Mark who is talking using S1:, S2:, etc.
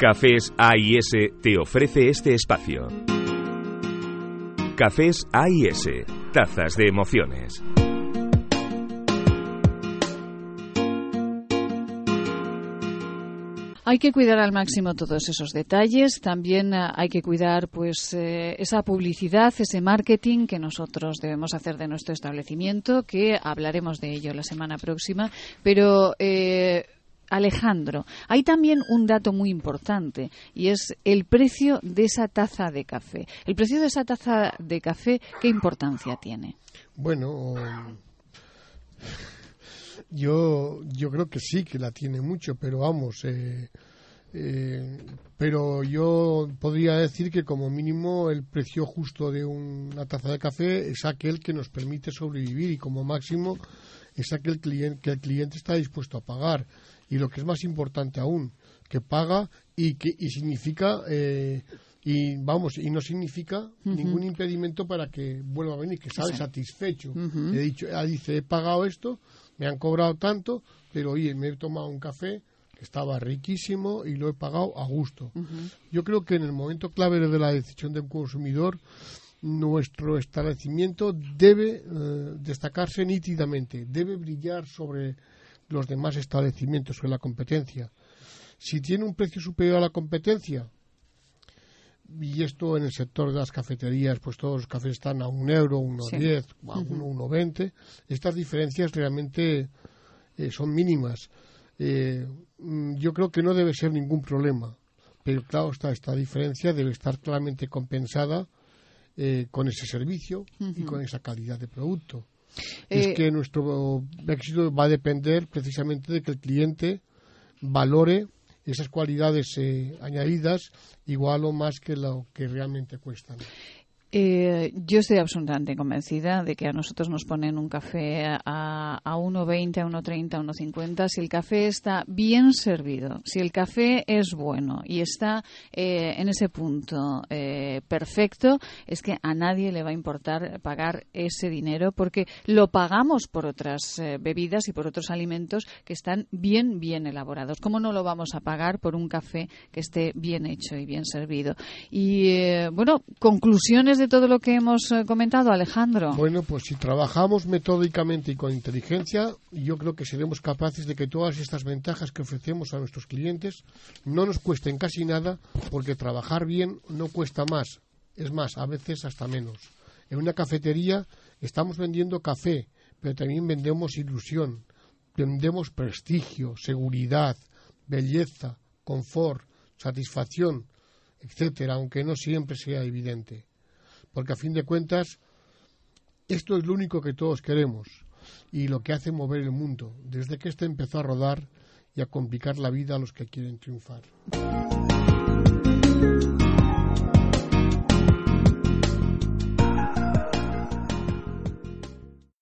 S1: Cafés A&S te ofrece este espacio. Cafés A&S, tazas de emociones.
S2: Hay que cuidar al máximo todos esos detalles. También hay que cuidar esa publicidad, ese marketing que nosotros debemos hacer de nuestro establecimiento, que hablaremos de ello la semana próxima. Pero Alejandro, hay también un dato muy importante y es el precio de esa taza de café. El precio de esa taza de café, ¿qué importancia tiene?
S3: Bueno, yo creo que sí, que la tiene mucho, pero vamos, pero yo podría decir que como mínimo el precio justo de una taza de café es aquel que nos permite sobrevivir y como máximo es aquel que el cliente está dispuesto a pagar. Y lo que es más importante aún, que paga y significa y no significa ningún impedimento para que vuelva a venir, que sale satisfecho. Dice, he pagado esto, me han cobrado tanto, pero oye, me he tomado un café que estaba riquísimo y lo he pagado a gusto. Yo creo que en el momento clave de la decisión de un consumidor, nuestro establecimiento debe destacarse nítidamente, debe brillar sobre los demás establecimientos o la competencia. Si tiene un precio superior a la competencia, y esto en el sector de las cafeterías, pues todos los cafés están a €1, €1.10, €1.20, estas diferencias realmente son mínimas. Yo creo que no debe ser ningún problema, pero claro, esta diferencia debe estar claramente compensada con ese servicio y con esa calidad de producto. Es que nuestro éxito va a depender precisamente de que el cliente valore esas cualidades añadidas igual o más que lo que realmente cuestan.
S2: Yo estoy absolutamente convencida de que a nosotros nos ponen un café a 1,20, a 1,30, a 1,50. Si el café está bien servido, si el café es bueno y está en ese punto perfecto, es que a nadie le va a importar pagar ese dinero porque lo pagamos por otras bebidas y por otros alimentos que están bien elaborados. ¿Cómo no lo vamos a pagar por un café que esté bien hecho y bien servido? Y conclusiones de todo lo que hemos comentado, Alejandro.
S3: Bueno, pues si trabajamos metódicamente y con inteligencia, yo creo que seremos capaces de que todas estas ventajas que ofrecemos a nuestros clientes no nos cuesten casi nada, porque trabajar bien no cuesta más, es más, a veces hasta menos. En una cafetería estamos vendiendo café, pero también vendemos ilusión, vendemos prestigio, seguridad, belleza, confort, satisfacción, etcétera, aunque no siempre sea evidente. Porque a fin de cuentas, esto es lo único que todos queremos y lo que hace mover el mundo, desde que empezó a rodar y a complicar la vida a los que quieren triunfar.